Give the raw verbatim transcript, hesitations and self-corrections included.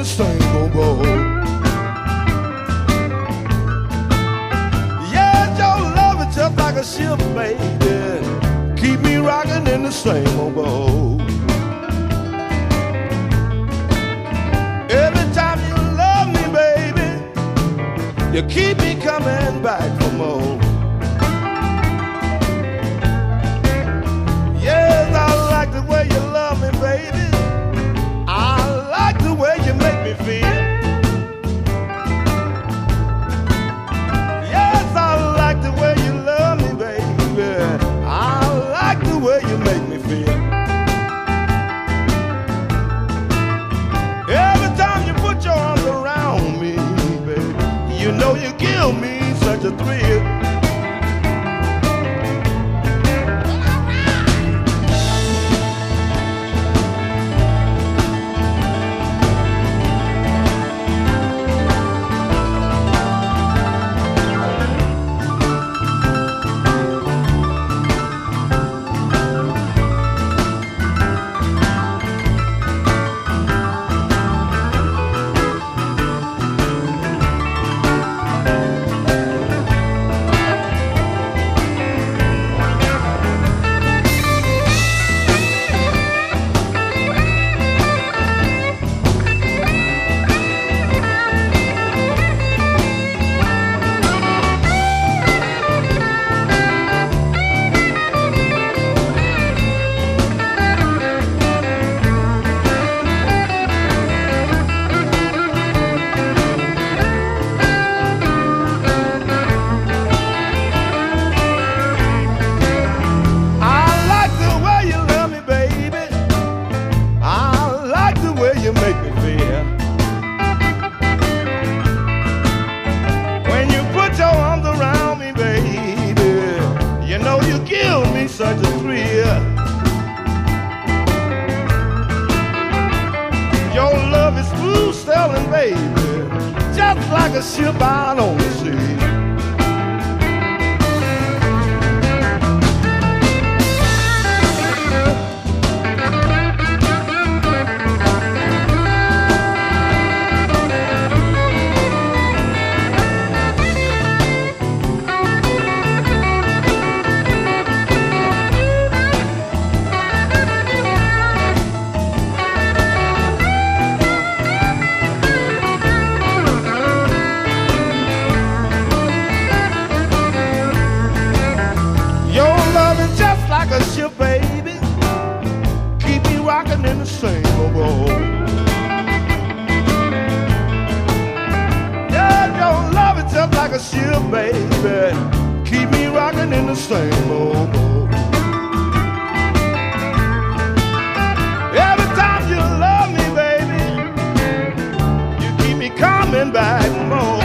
the same old boat. Yeah, your love is just like a ship, baby. Keep me rocking in the same old boat. Every time you love me, baby, you keep me coming back for more. Yes, I like the way you love me, baby. I like the way you make me feel. Yes, I like the way you love me, baby. I like the way you make me feel. Every time you put your arms around me, baby, you know you give me such a thrill. Such a thrill. Your love is smooth sailing, baby, just like a ship out on the sea. Like a ship, baby, keep me rocking in the same old boat. Yeah, your love is just like a ship, baby, keep me rocking in the same old boat. Every time you love me, baby, you keep me coming back more.